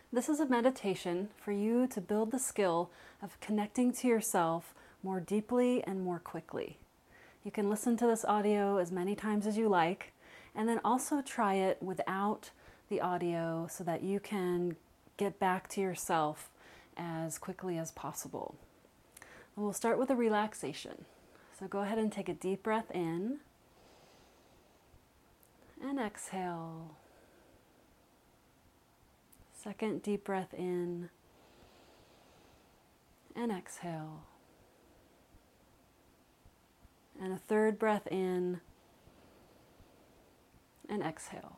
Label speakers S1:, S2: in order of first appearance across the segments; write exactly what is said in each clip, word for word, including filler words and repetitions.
S1: This is a meditation for you to build the skill of connecting to yourself more deeply and more quickly. You can listen to this audio as many times as you like, and then also try it without the audio so that you can get back to yourself as quickly as possible. We'll start with a relaxation. So go ahead and take a deep breath in and exhale. Second deep breath in and exhale. And a third breath in and exhale.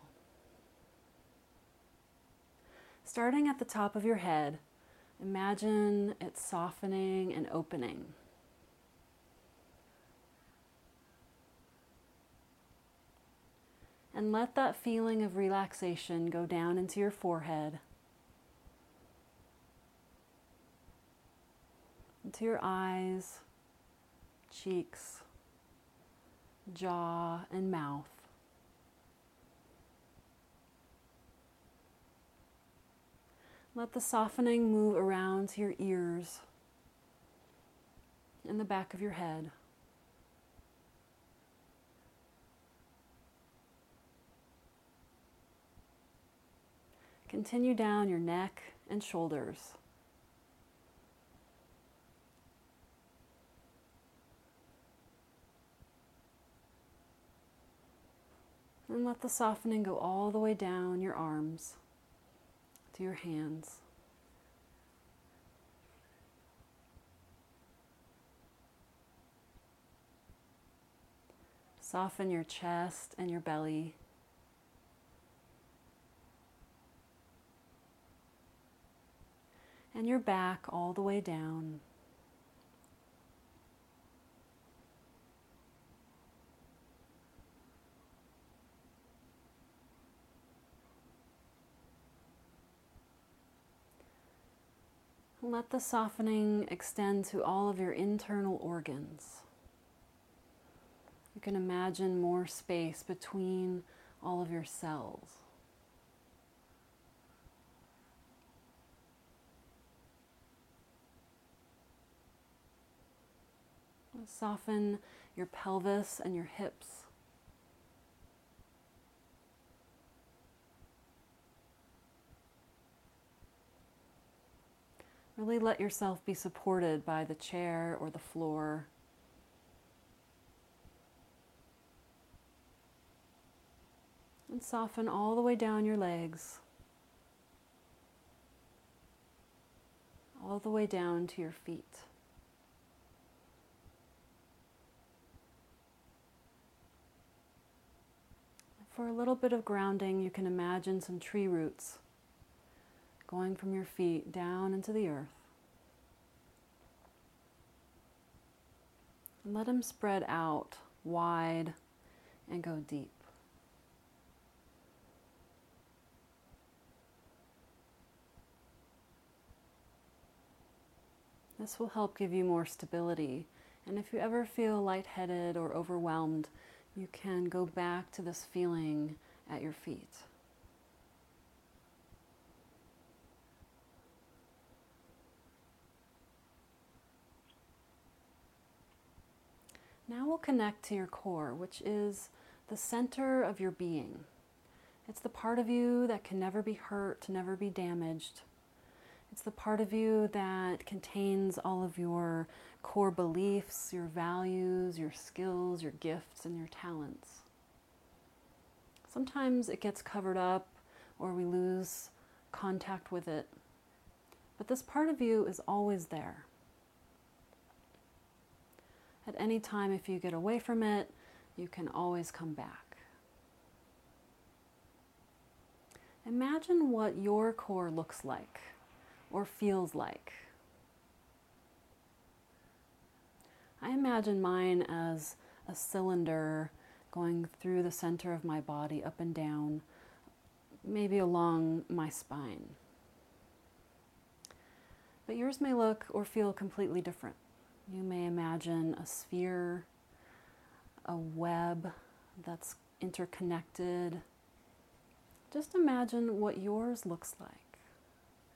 S1: Starting at the top of your head, imagine it softening and opening. And let that feeling of relaxation go down into your forehead, into your eyes, cheeks, jaw, and mouth. Let the softening move around to your ears and the back of your head. Continue down your neck and shoulders. And let the softening go all the way down your arms to your hands. Soften your chest and your belly. And your back all the way down. Let the softening extend to all of your internal organs. You can imagine more space between all of your cells. Soften your pelvis and your hips. Really let yourself be supported by the chair or the floor. And soften all the way down your legs, all the way down to your feet. For a little bit of grounding, you can imagine some tree roots going from your feet down into the earth. And let them spread out wide and go deep. This will help give you more stability. And if you ever feel lightheaded or overwhelmed, you can go back to this feeling at your feet. Now we'll connect to your core, which is the center of your being. It's the part of you that can never be hurt, never be damaged. It's the part of you that contains all of your core beliefs, your values, your skills, your gifts, and your talents. Sometimes it gets covered up or we lose contact with it, but this part of you is always there. At any time, if you get away from it, you can always come back. Imagine what your core looks like or feels like. I imagine mine as a cylinder going through the center of my body, up and down, maybe along my spine. But yours may look or feel completely different. You may imagine a sphere, a web that's interconnected. Just imagine what yours looks like.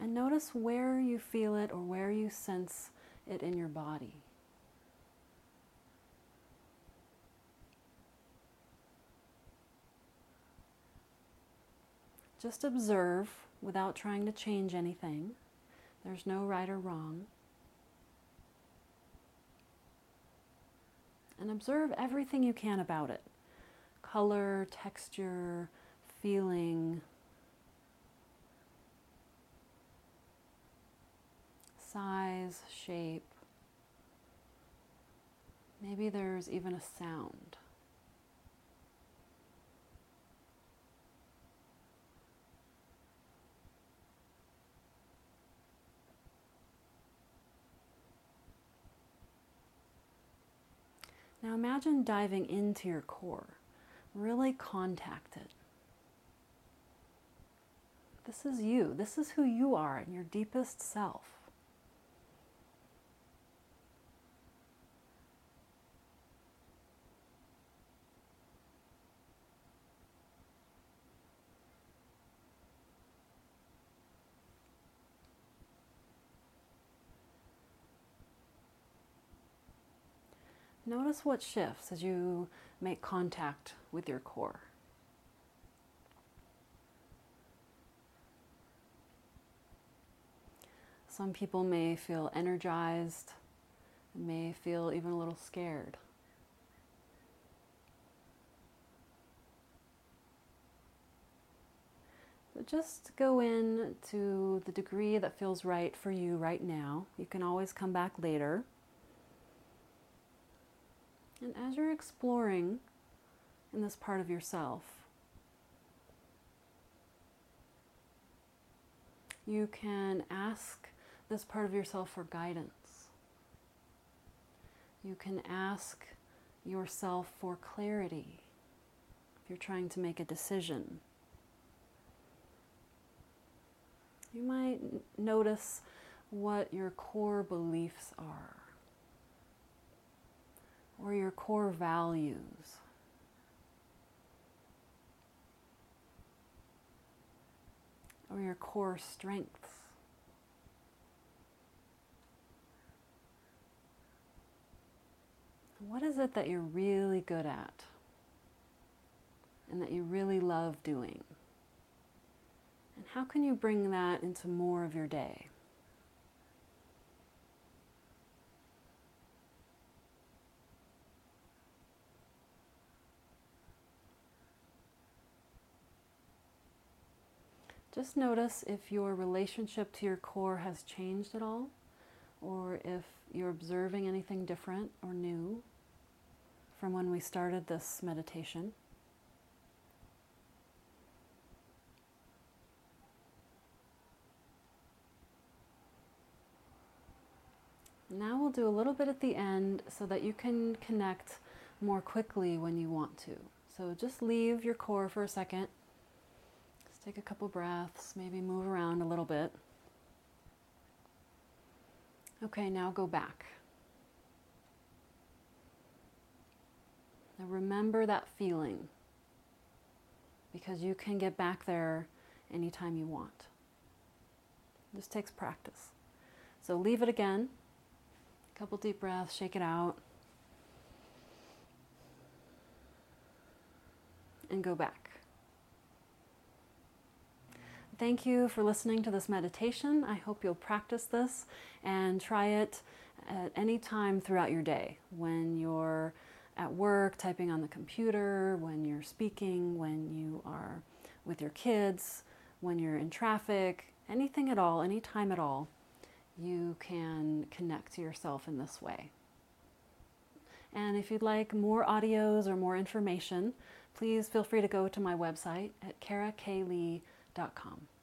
S1: And notice where you feel it or where you sense it in your body. Just observe without trying to change anything. There's no right or wrong. And observe everything you can about it. Color, texture, feeling, size, shape. Maybe there's even a sound. Now imagine diving into your core. Really contact it. This is you. This is who you are in your deepest self. Notice what shifts as you make contact with your core. Some people may feel energized, may feel even a little scared. So just go in to the degree that feels right for you right now. You can always come back later. And as you're exploring in this part of yourself, you can ask this part of yourself for guidance. You can ask yourself for clarity if you're trying to make a decision. You might n- notice what your core beliefs are, or your core values. Or your core strengths. What is it that you're really good at and that you really love doing? And how can you bring that into more of your day? Just notice if your relationship to your core has changed at all, or if you're observing anything different or new from when we started this meditation. Now we'll do a little bit at the end so that you can connect more quickly when you want to. So just leave your core for a second. Take a couple breaths, maybe move around a little bit. Okay, now go back. Now remember that feeling, because you can get back there anytime you want. It just takes practice. So leave it again. A couple deep breaths, shake it out. And go back. Thank you for listening to this meditation. I hope you'll practice this and try it at any time throughout your day. When you're at work, typing on the computer, when you're speaking, when you are with your kids, when you're in traffic, anything at all, any time at all, you can connect to yourself in this way. And if you'd like more audios or more information, please feel free to go to my website at kara k lee dot com.